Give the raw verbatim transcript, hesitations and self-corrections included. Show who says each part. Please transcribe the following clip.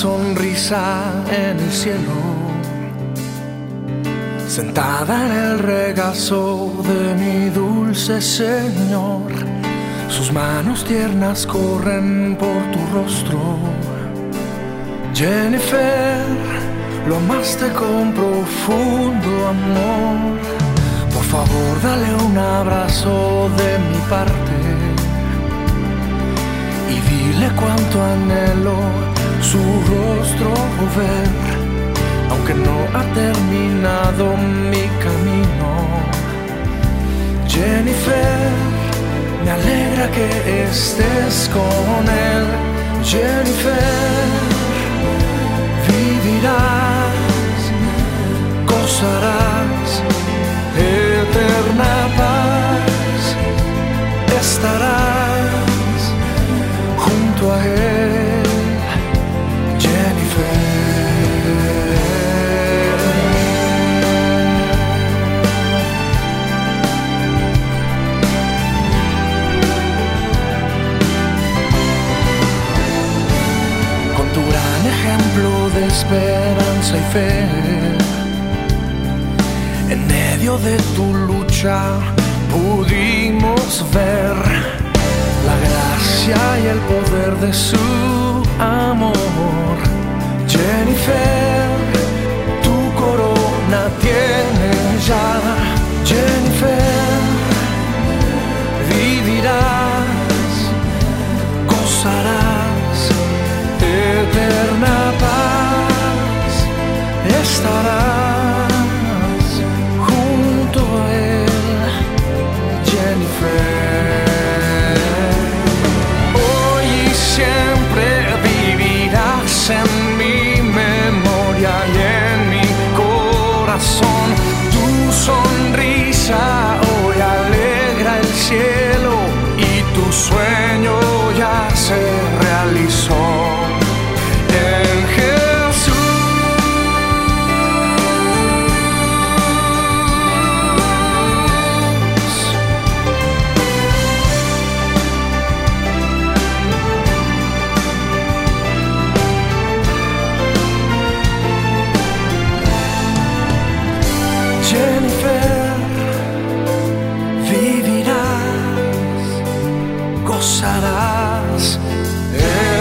Speaker 1: sonrisa en el cielo, sentada en el regazo de mi dulce Señor. Sus manos tiernas corren por tu rostro. Jennifer, lo amaste con profundo amor. Por favor, dale un abrazo de mi parte y dile cuánto anhelo su rostro ver, aunque no ha terminado mi camino. Jennifer, me alegra que estés con él. Jennifer, vivirás, gozarás eterna paz, estarás junto a él. Jennifer, con tu gran ejemplo de esperanza y fe, en medio de tu lucha pudimos ver la gracia y el poder de su amor. Jennifer, tu corona tienes ya. Jennifer, vivirás, gozarás eterna paz, estarás junto a él. Jennifer, hoy y siempre vivirás en mi memoria y en mi corazón. Tu sonrisa hoy alegra el cielo y tu sueño ya se realizó en Jesús. Jennifer, vivirás, gozarás.